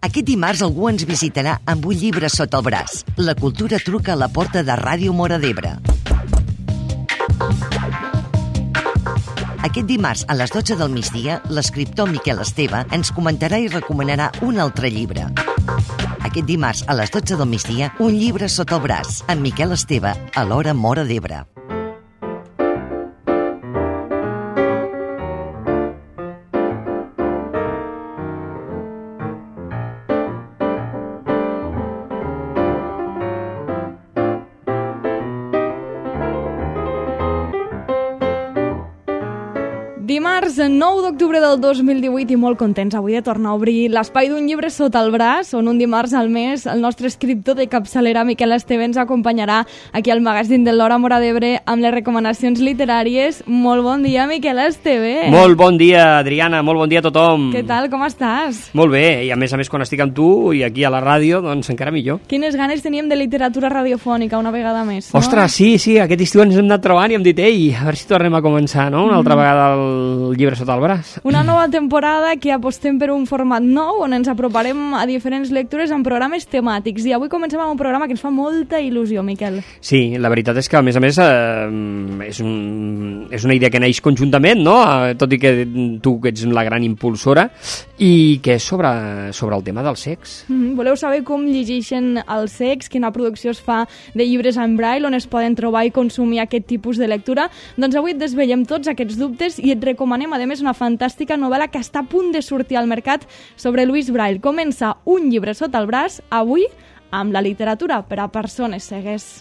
Aquest dimarts algú ens visitarà amb un llibre sota el braç. La cultura truca a la porta de Ràdio Móra d'Ebre. Aquest dimarts a les 12 del migdia, l'escriptor Miquel Esteve ens comentarà i recomanarà un altre llibre. Aquest dimarts a les 12 del migdia, un llibre sota el braç, amb Miquel Esteve, a l'Hora Móra d'Ebre. Dimarts 9 d'octubre del 2018 i molt contents avui de tornar a obrir l'espai d'un llibre sota el braç, on un dimarts al mes el nostre escriptor de capçalera Miquel Esteve ens acompanyarà aquí al magazín de l'Hora Móra d'Ebre amb les recomanacions literàries. Molt bon dia, Miquel Esteve. Molt bon dia, Adriana, molt bon dia a tothom. Què tal, com estàs? Molt bé, i a més quan estic amb tu i aquí a la ràdio, doncs encara millor. Quines ganes teníem de literatura radiofònica una vegada més, no? Ostres, sí, aquest estiu ens hem anat trobant i hem dit, ei, a veure si tornem a començar, no?, una altra vegada el llibre sota el braç. Una nova temporada que apostem per un format nou on ens aproparem a diferents lectures amb programes temàtics, i avui comencem amb un programa que ens fa molta il·lusió, Miquel. Sí, la veritat és que a més és una idea que neix conjuntament, no?, tot i que tu que ets la gran impulsora, i que és sobre el tema del sex. Voleu saber com llegeixen el sex, quina producció es fa de llibres en braille, on es poden trobar i consumir aquest tipus de lectura? Doncs avui et desvetllem tots aquests dubtes i et recomanem, a més, una fantàstica novel·la que està a punt de sortir al mercat sobre Louise Braille. Comença Un llibre sota el braç, avui amb la literatura per a persones cegues.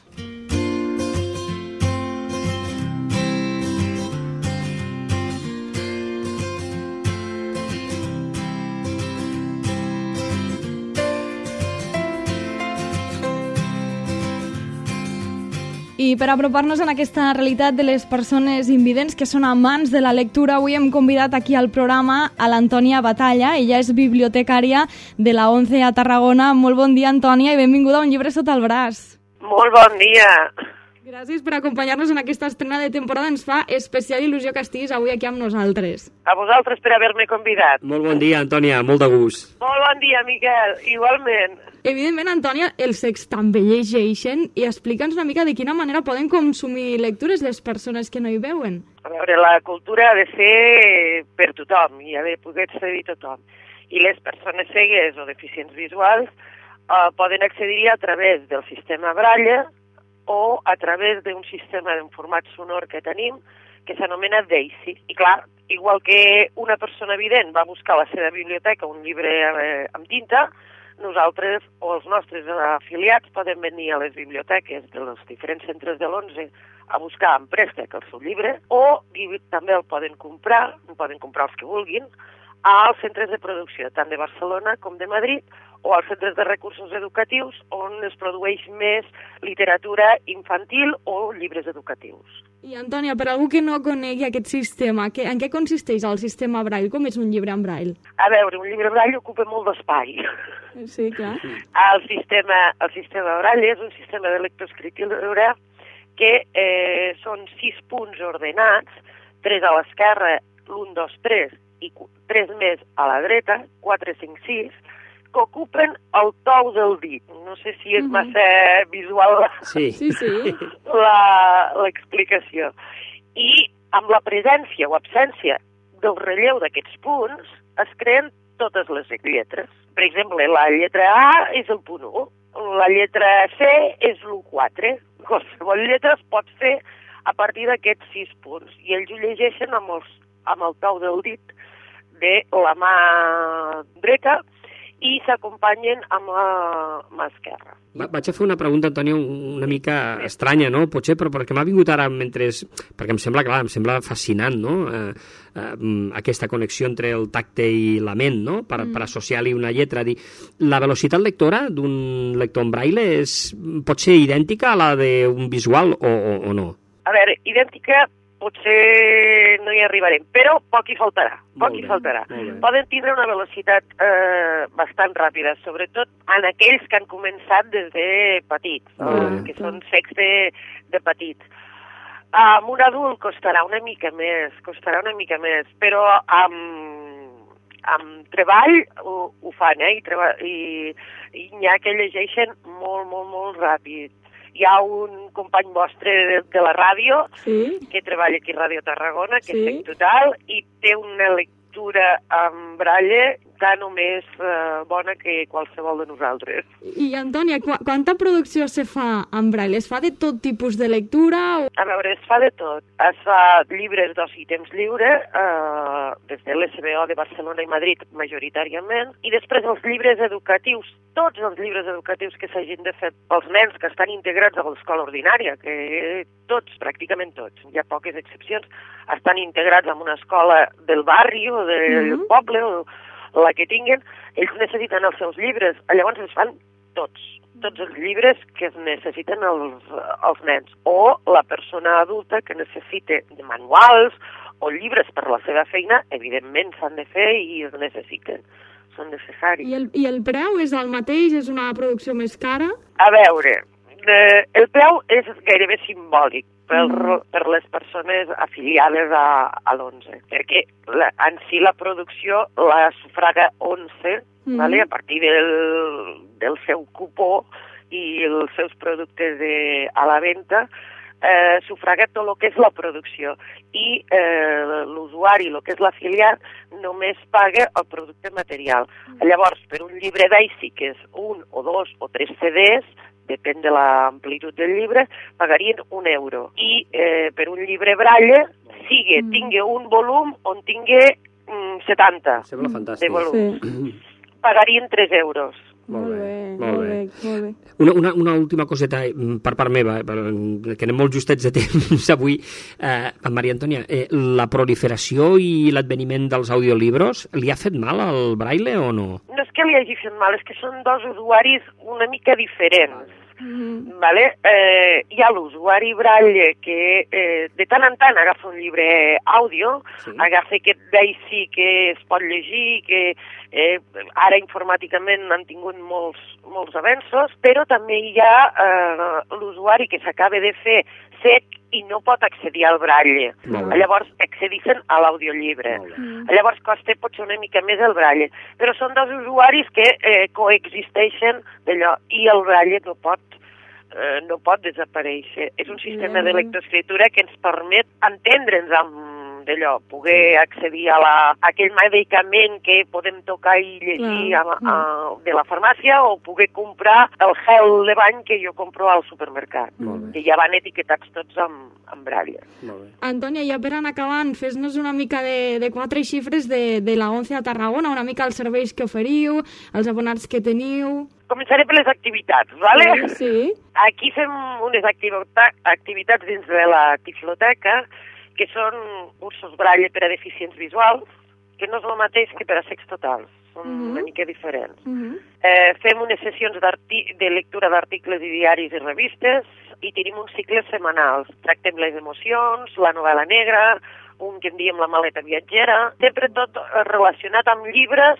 I per apropar-nos en aquesta realitat de les persones invidents que són amants de la lectura, avui hem convidat aquí al programa a l'Antònia Batalla. Ella és bibliotecària de la 11 a Tarragona. Molt bon dia, Antònia, i benvinguda a Un llibre sota el braç. Molt bon dia. Gràcies per acompanyar-nos en aquesta estrena de temporada. Ens fa especial il·lusió que estiguis avui aquí amb nosaltres. A vosaltres per haver-me convidat. Molt bon dia, Antònia, molt de gust. Molt bon dia, Miquel, igualment. Evidentment, Antònia, els sex també llegeixen, i explica'ns una mica de quina manera poden consumir lectures les persones que no hi veuen. A veure, la cultura ha de ser per tothom i ha de poder accedir tothom. I les persones cegues o deficients visuals poden accedir a través del sistema Braille o a través d'un sistema d'un format sonor que tenim que s'anomena Daisy. I clar, igual que una persona evident va buscar a la seva biblioteca un llibre amb tinta, nosaltres o els nostres afiliats poden venir a les biblioteques dels diferents centres de l'11 a buscar en préstec el seu llibre, o també el poden comprar els que vulguin, als centres de producció, tant de Barcelona com de Madrid, o als centres de recursos educatius, on es produeix més literatura infantil o llibres educatius. I, Antònia, per algú que no conegui aquest sistema, en què consisteix el sistema Braille? Com és un llibre en Braille? A veure, un llibre Braille ocupa molt d'espai. Sí, clar. El sistema Braille és un sistema de lectoescriptura que són 6 punts ordenats, 3 a l'esquerra, l'1, 2, 3, i 3 més a la dreta, 4, 5, 6, que ocupen el tou del dit. No sé si és massa visual l'explicació. I amb la presència o absència del relleu d'aquests punts es creen totes les lletres. Per exemple, la lletra A és el punt 1, la lletra C és l'1,4. Qualsevol lletra es pot fer a partir d'aquests 6 punts, i ells ho llegeixen amb el tou del dit de la mà dreta i s'acompanyen amb la mà esquerra. Vaig a fer una pregunta, Antònia, una mica estranya, no? Potser, però perquè m'ha vingut ara perquè em sembla fascinant, no?, aquesta connexió entre el tacte i la ment, no?, per associar-li una lletra. La velocitat lectora d'un lector en braille pot ser idèntica a la d'un visual o no? A veure, idèntica potser no hi arribarem, però poc hi faltarà. Poden tindre una velocitat bastant ràpida, sobretot en aquells que han començat des de petits, que són secs de petits. Amb un adult costarà una mica més, però amb treball ho fan, i n'hi ha que llegeixen molt, molt, molt ràpid. Hi ha un company vostre de la ràdio que treballa aquí a Ràdio Tarragona, que és Sec Total, i té una lectura en braille tan o més bona que qualsevol de nosaltres. I, Antònia, quanta producció se fa en braille? Es fa de tot tipus de lectura? A veure, es fa de tot. Es fa llibres d'oci i temps lliure, des de l'SBO de Barcelona i Madrid, majoritàriament, i després els llibres educatius, tots els llibres educatius que s'hagin de fer pels nens que estan integrats a l'escola ordinària, que tots, pràcticament tots, hi ha poques excepcions, estan integrats en una escola del barri o del poble o la que tinguin, ells necessiten els seus llibres. Llavors es fan tots els llibres que es necessiten els nens. O la persona adulta que necessita manuals o llibres per la seva feina, evidentment s'han de fer i es necessiten. Són necessaris. I el preu és el mateix? És una producció més cara? A veure, el preu és gairebé simbòlic per les persones afiliades a l'11, perquè en si la producció la sufraga 11, vale? A partir del seu cupó i els seus productes a la venda, sufraga tot el que és la producció i l'usuari, el que és l'afiliat, només paga el producte material. Llavors, per un llibre d'AICI, que és 1 o 2 o 3 CDs, depèn de l'amplitud del llibre, pagarien €1. I per un llibre braille, tingui un volum on tingui 70 de volums, pagarien €3. Molt bé. Una última coseta per part meva, que anem molt justets de temps avui. Maria Antònia, la proliferació i l'adveniment dels audiolibros li ha fet mal al braille o no? No és que li hagi fet mal, és que són dos usuaris una mica diferents. Vale? Hi ha l'usuari braille que de tant en tant agafa un llibre àudio, agafa aquest d'AICI que es pot llegir, que ara informàticament han tingut molts avenços, però també hi ha l'usuari que s'acaba de fer cec i no pot accedir al braille. Llavors accedeixen a l'audiollibre. Llavors costa potser una mica més el braille. Però són dos usuaris que coexisteixen d'allò i el braille no pot desaparèixer. És un sistema de lectoescriptura que ens permet entendre'ns amb d'allò, poder accedir a aquell medicament que podem tocar i llegir de la farmàcia o poder comprar el gel de bany que jo compro al supermercat, que ja van etiquetats tots amb braille. Antònia, ja per anar acabant, fes-nos una mica de 4 xifres de la 11 a Tarragona, una mica els serveis que oferiu, els abonats que teniu... Començaré per les activitats, vale? Sí. Aquí fem unes activitats dins de la Tifloteca, que són cursos braille per a deficients visuals, que no és el mateix que per a cecs totals, són una mica diferents. Fem unes sessions de lectura d'articles i diaris i revistes i tenim uns cicles setmanals. Tractem les emocions, la novel·la negra, un que en diem la maleta viatgera, sempre tot relacionat amb llibres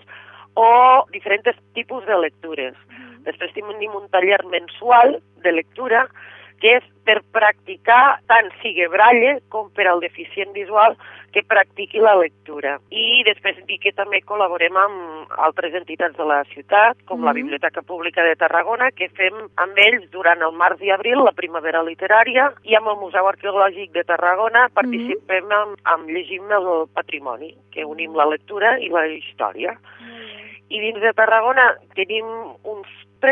o diferents tipus de lectures. Després tenim un taller mensual de lectura que és per practicar tant sigui braille com per al deficient visual que practiqui la lectura. I després dir que també col·laborem amb altres entitats de la ciutat, com la Biblioteca Pública de Tarragona, que fem amb ells durant el març i abril la primavera literària, i amb el Museu Arqueològic de Tarragona participem amb Llegim el Patrimoni, que unim la lectura i la història. I dins de Tarragona tenim uns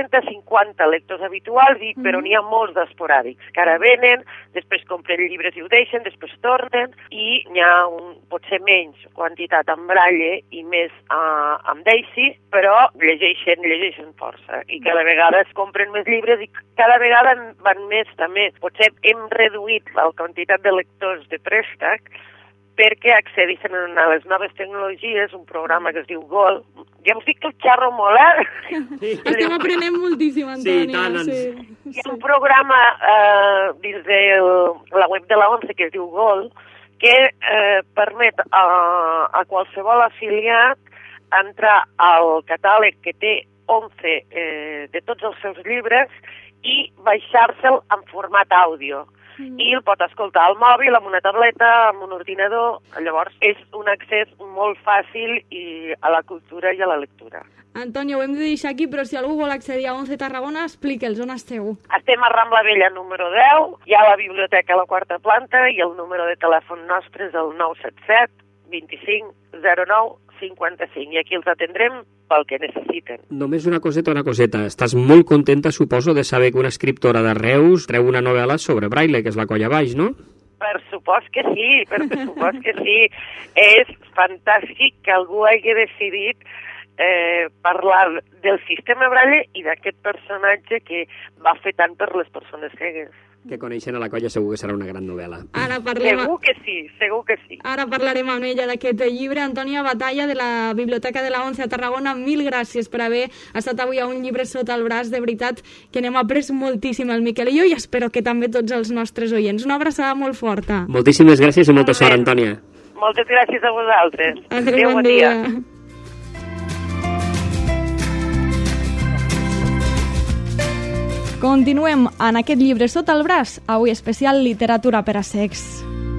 30-50 lectors habituals, però n'hi ha molts d'esporàdics, que ara venen, després compren llibres i ho deixen, després tornen, i n'hi ha potser menys quantitat en braille i més amb d'AICI, però llegeixen força, i cada vegada es compren més llibres i cada vegada van més també. Potser hem reduït la quantitat de lectors de préstec perquè accedeixen a les noves tecnologies, un programa que es diu GOL. Ja us dic que el xerro molt, Estem aprenent moltíssim, Antònia. Hi ha un programa dins de la web de la ONCE que es diu GOL, que permet a qualsevol afiliat entrar al catàleg que té ONCE de tots els seus llibres i baixar-se'l en format àudio. i el pot escoltar al mòbil, amb una tableta, amb un ordinador. Llavors, és un accés molt fàcil a la cultura i a la lectura. Antonio, ho hem de deixar aquí, però si algú vol accedir a 11 Tarragona, explica'ls on esteu. Estem a Rambla Vella número 10, hi ha la biblioteca a la quarta planta i el número de telèfon nostre és el 977 25 09 55 i aquí els atendrem pel que necessiten. Només una coseta. Estàs molt contenta, suposo, de saber que una escriptora de Reus treu una novel·la sobre Braille, que és la Colla Baix, no? Per supost que sí. És fantàstic que algú hagi decidit parlar del sistema Braille i d'aquest personatge que va fer tant per les persones cegues. Que coneixent a la Colla segur que serà una gran novel·la. Segur que sí. Ara parlarem amb ella d'aquest llibre. Antònia Batalla, de la Biblioteca de la 11 a Tarragona, mil gràcies per haver estat avui a Un llibre sota el braç. De veritat que n'hem après moltíssim, el Miquel i jo, i espero que també tots els nostres oients. Una abraçada molt forta. Moltíssimes gràcies i molta sort, Antònia. Moltes gràcies a vosaltres. Adéu, bon dia. Continuem en aquest llibre sota el braç, avui especial literatura per a cecs.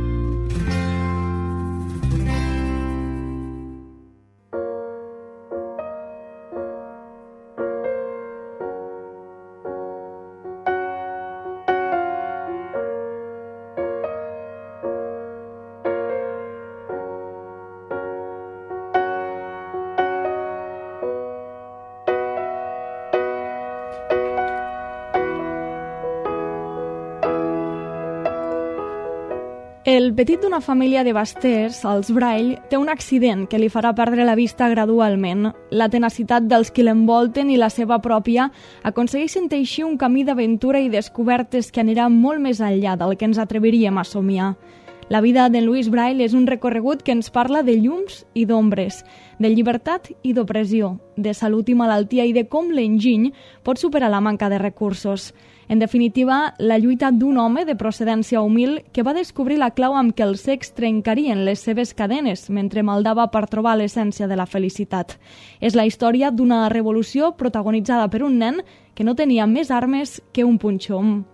El petit d'una família de basters, els Braille, té un accident que li farà perdre la vista gradualment. La tenacitat dels qui l'envolten i la seva pròpia aconsegueixen teixir un camí d'aventura i descobertes que anirà molt més enllà del que ens atreviríem a somiar. La vida d'en Louis Braille és un recorregut que ens parla de llums i d'ombres, de llibertat i d'opressió, de salut i malaltia i de com l'enginy pot superar la manca de recursos. En definitiva, la lluita d'un home de procedència humil que va descobrir la clau amb què els cecs trencarien les seves cadenes mentre maldava per trobar l'essència de la felicitat. És la història d'una revolució protagonitzada per un nen que no tenia més armes que un punxom.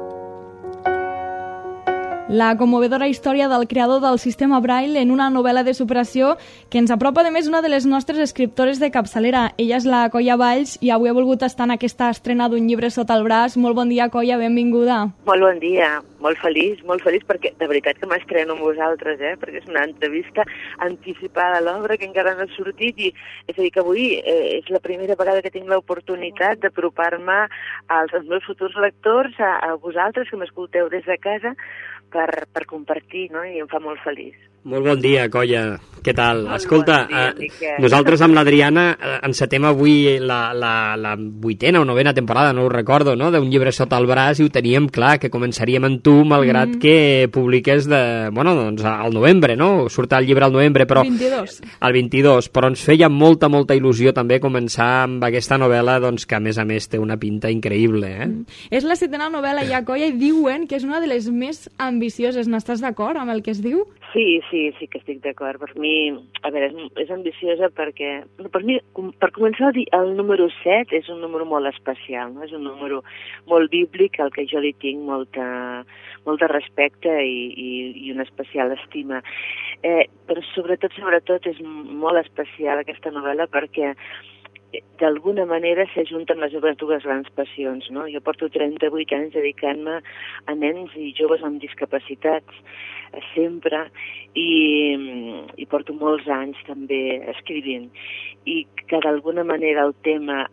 La commovedora història del creador del sistema Braille en una novel·la de superació que ens apropa, a més, una de les nostres escriptores de capçalera. Ella és la Colla Valls i avui ha volgut estar en aquesta estrena d'un llibre sota el braç. Molt bon dia, Colla, benvinguda. Molt bon dia, molt feliç perquè de veritat que m'estreno amb vosaltres, perquè és una entrevista anticipada a l'obra que encara no ha sortit i és a dir que avui és la primera vegada que tinc l'oportunitat d'apropar-me als meus futurs lectors, a vosaltres que m'escolteu des de casa, per compartir, no? I em fa molt feliç. Molt bon dia, Colla. Què tal? Escolta, bon dia, nosaltres amb l'Adriana encetem avui la 8ª o 9ª temporada, no ho recordo, no?, d'un llibre sota el braç i ho teníem clar, que començaríem amb tu, malgrat que publiques al novembre, no? Surt el llibre al novembre, però... 22. El 22, però ens feia molta il·lusió també començar amb aquesta novel·la, doncs, que a més té una pinta increïble, És la 7ª novel·la ja, Colla, i diuen que és una de les més ambicioses. N'estàs d'acord amb el que es diu? Sí que estic d'acord. Per mi, a veure, és ambiciosa perquè... Per mi, per començar, el número 7 és un número molt especial, no? És un número molt bíblic al que jo li tinc molt de respecte i una especial estima. Però sobretot és molt especial aquesta novel·la perquè d'alguna manera s'ajunten les meves dues grans passions, no? Jo porto 38 anys dedicant-me a nens i joves amb discapacitats, sempre, i porto molts anys també escrivint. I que d'alguna manera el tema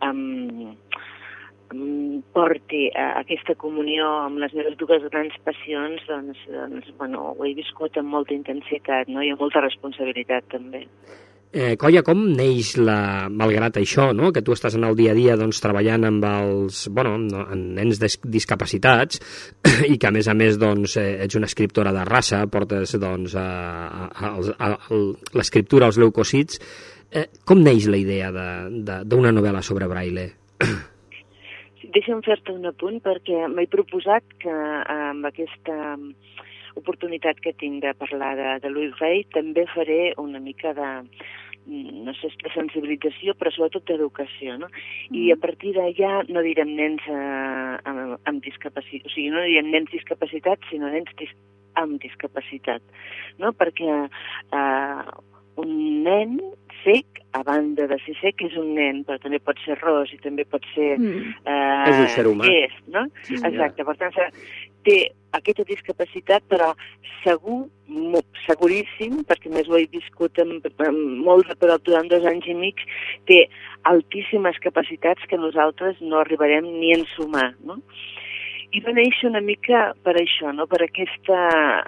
porti a aquesta comunió amb les meves dues grans passions, doncs, ho he viscut amb molta intensitat, no? I amb molta responsabilitat també. Colla, com neix malgrat això, no?, que tu estàs en el dia a dia doncs, treballant amb amb nens discapacitats i que a més doncs, ets una escriptora de raça, portes doncs, l'escriptura als leucocits, com neix la idea d'una novel·la sobre Braille? Deixa'm fer-te un apunt perquè m'he proposat que amb aquesta oportunitat que tinc de parlar de Louis Braille també faré una mica no sé, de sensibilització, però sobretot d'educació, no? I a partir d'allà no direm nens amb discapacitat, o sigui, no direm nens discapacitats, sinó nens amb discapacitat, no? Perquè un nen cec, a banda de ser cec, és un nen, però també pot ser ros i també pot ser... és un ser humà. No? Sí, exacte, per tant, té aquesta discapacitat, però seguríssim, perquè més ho he viscut molt, però durant 2 anys i mig, té altíssimes capacitats que nosaltres no arribarem ni a ensumar, no? I va néixer una mica per això, no? Per aquesta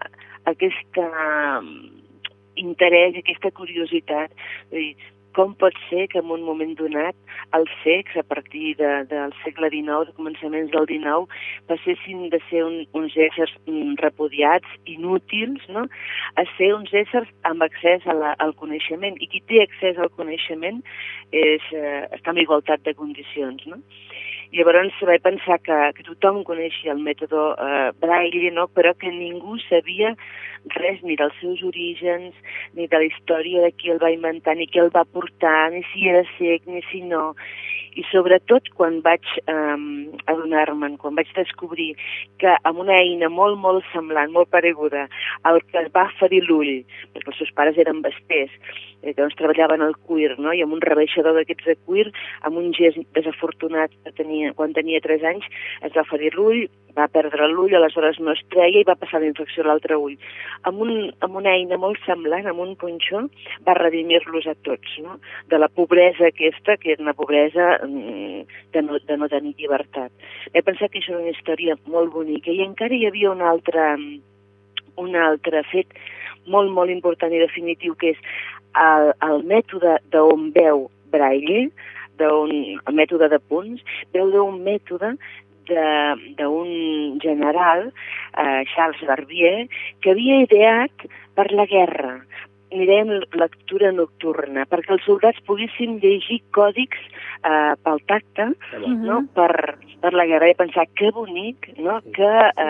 interès i aquesta curiositat, com pot ser que en un moment donat els cecs, a partir del segle XIX, de començaments del XIX, passessin de ser uns éssers repudiats, inútils, no? A ser uns éssers amb accés al coneixement. I qui té accés al coneixement està en igualtat de condicions, no? Llavors vaig pensar que tothom coneixia el mètode Braille, no? Però que ningú sabia res ni dels seus orígens, ni de la història de qui el va inventar, ni qui el va portar, ni si era cec, ni si no. I sobretot quan vaig adonar-me'n, quan vaig descobrir que amb una eina molt, molt semblant, molt pareguda, el que va ferir l'ull, perquè els seus pares eren besters, doncs treballaven al cuir, no? I amb un rebaixador d'aquests de cuir, amb un gest desafortunat que quan tenia 3 anys, es va ferir l'ull, va perdre l'ull, aleshores no es treia i va passar la infecció a l'altre ull. Amb una eina molt semblant, amb un punxó, va redimir-los a tots, no? De la pobresa aquesta, que era una pobresa de no tenir llibertat. He pensat que això era una història molt bonica i encara hi havia un altre fet molt, molt important i definitiu, que és el mètode d'on veu Braille, el mètode de punts, veu d'un mètode d'un general, Charles Barbier, que havia ideat per la guerra. N'hi dèiem lectura nocturna, perquè els soldats poguessin llegir còdics pel tacte, no? Per la guerra. He pensat, que bonic, no? Que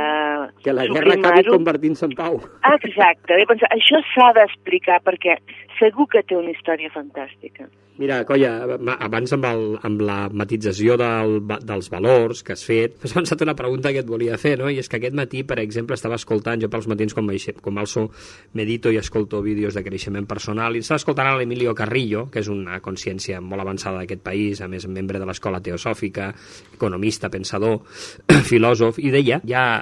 la guerra acabi convertint-se en pau. Exacte. He pensat, això s'ha d'explicar, perquè segur que té una història fantàstica. Mira, Colla, abans amb la matització dels valors que has fet, m'ha pensat una pregunta que et volia fer, no? I és que aquest matí, per exemple, estava escoltant, jo pels matins com alço medito i escolto vídeos de creixement personal, i estava escoltant l'Emilio Carrillo, que és una consciència molt avançada d'aquest país, a més membre de l'Escola Teosòfica, economista, pensador, filòsof, i deia, hi ha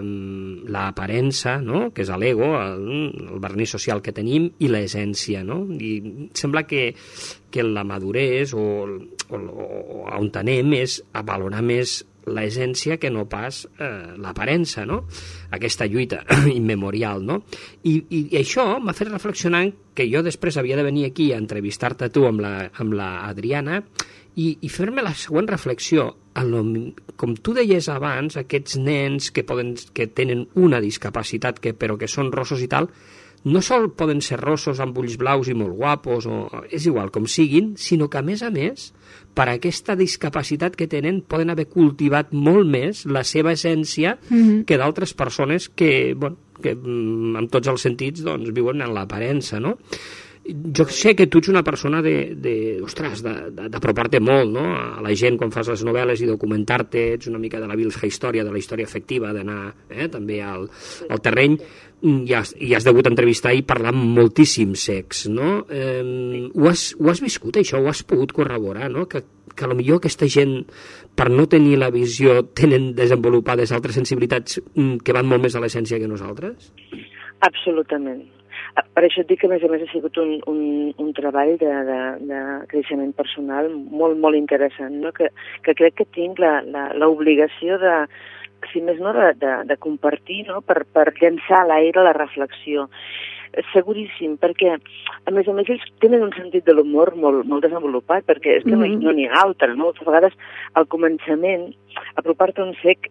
l'aparença, no?, que és l'ego, el vernís social que tenim, i l'essència, no? I sembla que la maduresa o on anem és a valorar més l'essència que no pas l'aparença, no? Aquesta lluita immemorial, no? I això m'ha fet reflexionar que jo després havia de venir aquí a entrevistar-te tu amb la Adriana i fer-me la següent reflexió. Com tu deies abans, aquests nens que tenen una discapacitat però que són rossos i tal, no sol poden ser rossos amb ulls blaus i molt guapos, és igual com siguin, sinó que, a més, per aquesta discapacitat que tenen, poden haver cultivat molt més la seva essència que d'altres persones que en tots els sentits doncs, viuen en l'aparença, no? Jo sé que tu ets una persona d'apropar-te molt, no?, a la gent quan fas les novel·les i documentar-te, ets una mica de la història, de la història efectiva, d'anar també al terreny, i has degut entrevistar i parlar amb moltíssims cecs, no? Ho has viscut, això? Ho has pogut corroborar, no?, que potser aquesta gent, per no tenir la visió, tenen desenvolupades altres sensibilitats que van molt més a l'essència que nosaltres? Absolutament. Per això et dic que, a més, ha sigut un treball de creixement personal molt, molt interessant, no? Que crec que tinc l'obligació de, si més no, de compartir, no? Per llançar a l'aire la reflexió. Seguríssim, perquè, a més, ells tenen un sentit de l'humor molt desenvolupat, perquè és que no n'hi ha altre, no? Moltes vegades, al començament, apropar-te a un cec,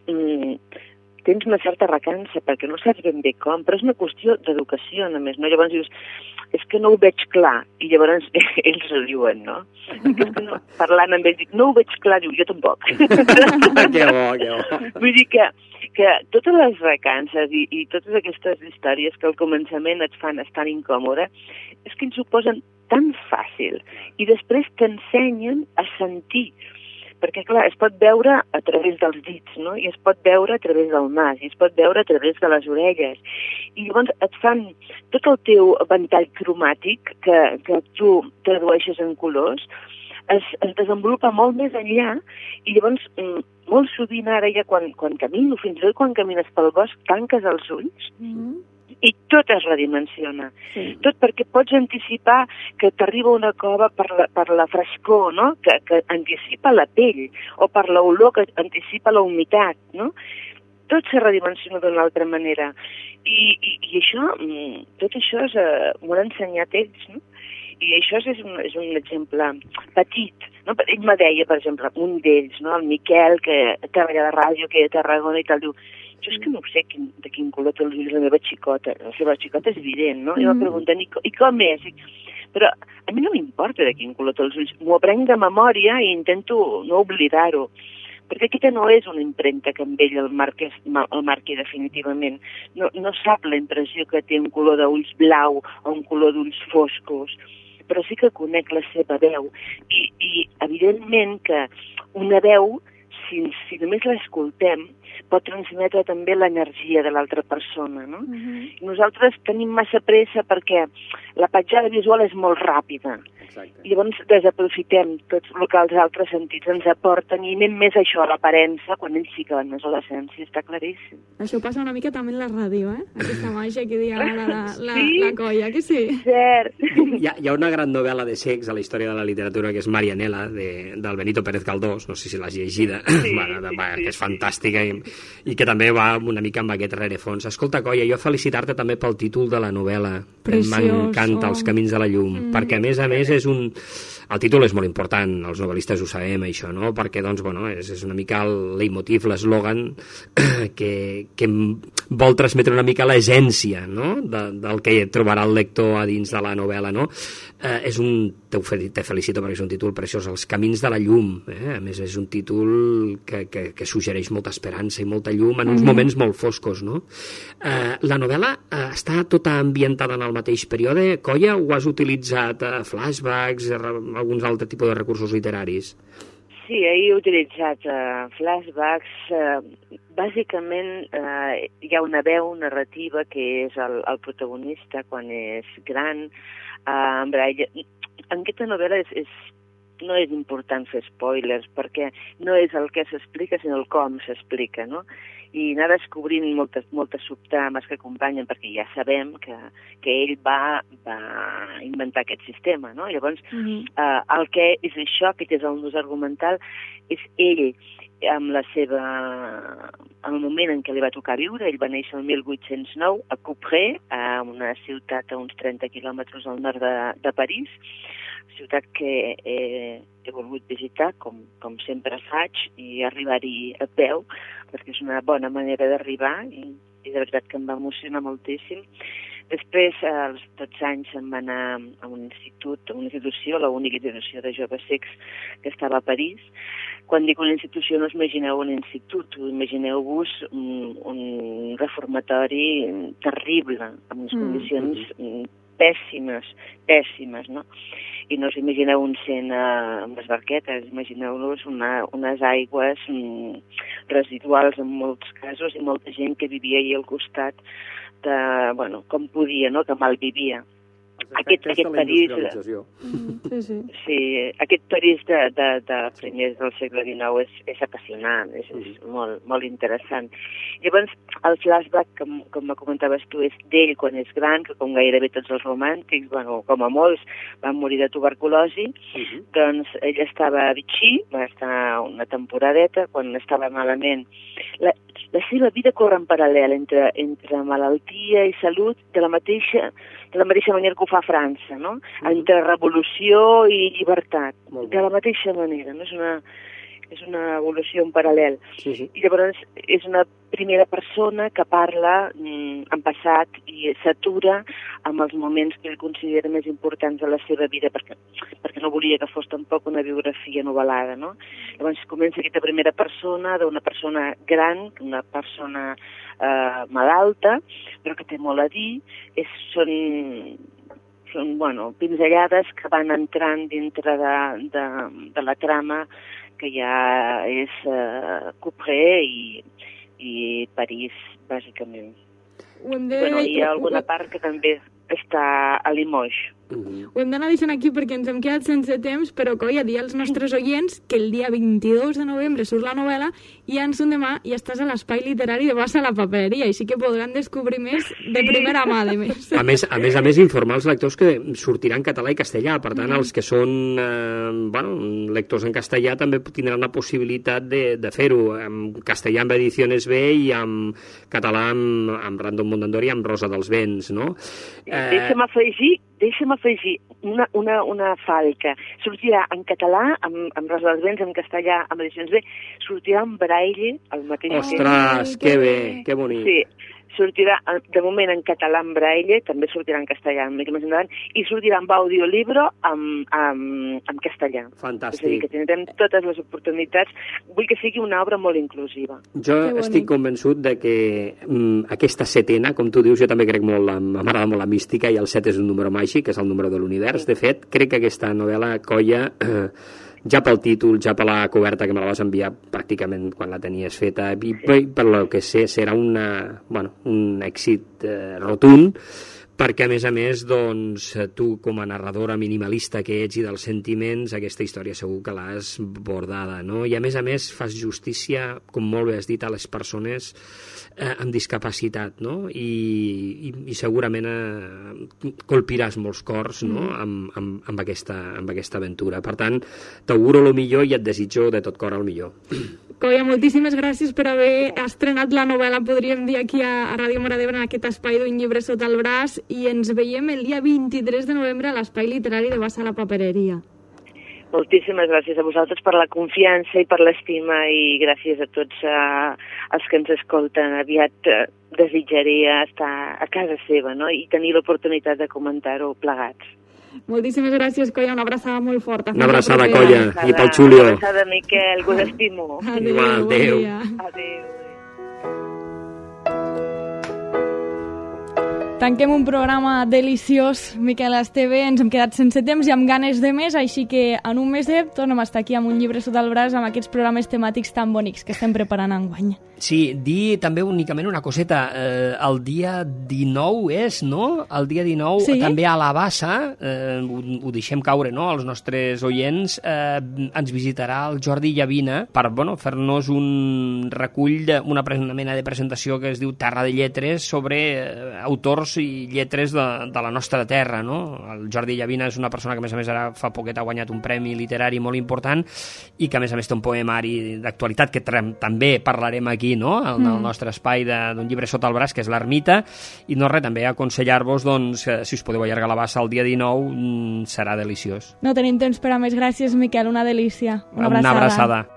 tens una certa recança, perquè no saps ben bé com, però és una qüestió d'educació, només, no? Llavors dius, és que no ho veig clar, i llavors ells riuen, no? És que no, parlant amb ells, dic, no ho veig clar, diu, jo tampoc. Que bo. Vull dir que totes les recances i totes aquestes històries que al començament et fan estar incòmode, és que ens ho posen tan fàcil. I després t'ensenyen a sentir, perquè, clar, es pot veure a través dels dits, no? I es pot veure a través del nas, i es pot veure a través de les orelles. I llavors et fan tot el teu ventall cromàtic que tu tradueixes en colors, es desenvolupa molt més enllà, i llavors molt sovint ara ja quan camino, fins i tot quan camines pel bosc, tanques els ulls i tot es redimensiona. Sí. Tot perquè pots anticipar que t'arriba una cova per la frescor, no? Que anticipa la pell, o per l'olor que anticipa la humitat, no? Tot se redimensiona d'una altra manera. I això, tot això m'ho han ensenyat ells, no? I això és un exemple petit, no? Ell me deia, per exemple, un d'ells, no? El Miquel, que treballa a la ràdio, que és de Tarragona i tal, diu, jo és que no sé de quin color té els ulls la meva xicota. La seva xicota és evident, no? I me pregunten, i com és? Però a mi no m'importa de quin color té els ulls. M'ho aprenc de memòria i intento no oblidar-ho. Perquè aquesta no és una impremta que amb ell el marqui definitivament. No sap la impressió que té un color d'ulls blau o un color d'ulls foscos, però sí que conec la seva veu. I evidentment que una veu, si només l'escoltem, pot transmetre també l'energia de l'altra persona, no? Nosaltres tenim massa pressa perquè la petjada visual és molt ràpida. Exacte. I llavors desaprofitem tot el que els altres sentits ens aporten i anem més això a l'aparença quan ells sí que van més a l'essència, està claríssim. Això passa una mica també en la ràdio, Aquesta màgia que diu la colla, que sí? Cert. Hi ha una gran novel·la de sex a la història de la literatura que és Marianela, del Benito Pérez Galdós, no sé si l'has llegida, que és fantàstica i que també va una mica amb aquest rerefons. Escolta, Colla, jo felicitar-te també pel títol de la novel·la. M'encanta Els camins de la llum, perquè a més el títol és molt important, els novel·listes ho sabem, això, no? Perquè, doncs, bueno, és una mica el leitmotiv, l'eslògan que vol transmetre una mica l'essència, no?, del que trobarà el lector a dins de la novel·la, no? Te felicito perquè és un títol preciós, Els camins de la llum, a més és un títol que suggereix molta esperança i molta llum en uns moments molt foscos, no? La novel·la està tota ambientada en el mateix període, Colla, o has utilitzat flashbacks, alguns altres tipus de recursos literaris? Sí, he utilitzat flashbacks. Bàsicament hi ha una veu narrativa que és el protagonista quan és gran. En aquesta novel·la no és important fer spoilers perquè no és el que s'explica sinó el com s'explica, no? I anar descobrint moltes subtrames que acompanyen, perquè ja sabem que ell va inventar aquest sistema, no? Llavors, el que és això, aquest és el nus argumental, és ell amb el moment en què li va tocar viure. Ell va néixer el 1809 a Couperet, a una ciutat a uns 30 quilòmetres al nord de París, ciutat que he volgut visitar, com sempre faig, i arribar-hi a peu, perquè és una bona manera d'arribar, i de veritat que em va emocionar moltíssim. Després, als 12 anys, em va anar a un institut, a una institució, l'única institució de joves cecs que estava a París. Quan dic una institució, no us imagineu un institut, imagineu-vos un reformatori terrible, amb unes condicions pèssimes, no? I no us imagineu un cent amb les barquetes, imagineu-vos unes aigües residuals en molts casos i molta gent que vivia allà al costat de, bueno, com podia, no?, que malvivia. Aquest París... Sí, aquest París de primers del segle XIX és apassionant, és molt interessant. Llavors, el flashback, com me comentaves tu, és d'ell quan és gran, que com gairebé tots els romàntics, bueno, com a molts, van morir de tuberculosi, doncs ell estava a Vichy, va estar una temporadeta, quan estava malament. La seva vida corre en paral·lel entre malaltia i salut de la mateixa manera que ho fa França, no? Entre revolució i llibertat, de la mateixa manera, no? És una evolució en paral·lel. I llavors és una primera persona que parla en passat i s'atura amb els moments que ell considera més importants de la seva vida, perquè no volia que fos tampoc una biografia novel·lada, no? Llavors comença aquesta primera persona, d'una persona gran, una persona malalta, però que té molt a dir. són pinzellades que van entrant dintre de la trama, que ja és Couperin i París, bàsicament. Hi ha alguna part que també està a Limoges. Ho hem d'anar deixant aquí perquè ens hem quedat sense temps, però coi, a dir als nostres oients que el dia 22 de novembre surt la novel·la i en son demà ja estàs a l'Espai Literari de Bassa a la Papereria, així que podran descobrir més de primera mà, de més. A més, informar els lectors que sortirà en català i castellà, per tant, els que són lectors en castellà també tindran la possibilitat de fer-ho, en castellà amb Ediciones B i en català amb Random Mondadori i amb Rosa dels Vents, no? Deixa'm afegir una falca. Sortirà en català, amb Rosa dels Vents, en castellà, amb Edicions B, sortirà en braille al mateix temps. Ostres, que bé, que bonic. Sí, sortirà de moment en català en braille, també sortirà en castellà una mica més endavant, i sortirà en audiolibro en castellà. Fantàstic. És a dir, que tindrem totes les oportunitats. Vull que sigui una obra molt inclusiva. Jo estic convençut de que aquesta setena, com tu dius, jo també crec molt, m'agrada molt la mística, i el 7 és un número màgic, és el número de l'univers. De fet, crec que aquesta novel·la colla, ja pel títol, ja per la coberta que me la vas enviar pràcticament quan la tenies feta, i per lo que sé, serà un èxit rotund, perquè, a més, doncs, tu, com a narradora minimalista que ets i dels sentiments, aquesta història segur que l'has bordada, no? I, a més, fas justícia, com molt bé has dit, a les persones amb discapacitat, no? I segurament colpiràs molts cors, no? amb aquesta aventura. Per tant, t'auguro el millor i et desitjo de tot cor el millor. Coia, moltíssimes gràcies per haver estrenat la novel·la, podríem dir, aquí a Ràdio Móra d'Ebre, en aquest espai d'un llibre sota el braç, i ens veiem el dia 23 de novembre a l'Espai Literari de Bassa a la Papereria. Moltíssimes gràcies a vosaltres per la confiança i per l'estima, i gràcies a tots els que ens escolten. Aviat desitjaré estar a casa seva, no? I tenir l'oportunitat de comentar-ho plegats. Moltíssimes gràcies, Colla, una abraçada molt forta. Una abraçada, Colla, i pel Xulio. Una abraçada, Miquel, que us estimo. Adéu. Adéu. Tanquem un programa deliciós, Miquel Esteve, ens hem quedat sense temps i amb ganes de més, així que en un meset tornem a estar aquí amb un llibre sota el braç amb aquests programes temàtics tan bonics que estem preparant enguany. Sí, dir també únicament una coseta, el dia 19 és, no? El dia 19 sí. També a la Bassa, ho deixem caure, no?, als nostres oients, ens visitarà el Jordi Llavina per, fer-nos un recull, una mena de presentació que es diu Terra de Lletres sobre autors i lletres de la nostra terra, no? El Jordi Llavina és una persona que, a més, ara fa poquet ha guanyat un premi literari molt important i que, a més, té un poemari d'actualitat que també parlarem aquí, no?, al nostre espai d'un llibre sota el braç, que és l'Ermita, i no res, també aconsellar-vos, doncs, si us podeu allargar la Bassa el dia 19, serà deliciós. No tenim temps per a més. Gràcies, Miquel, una delícia. Una abraçada.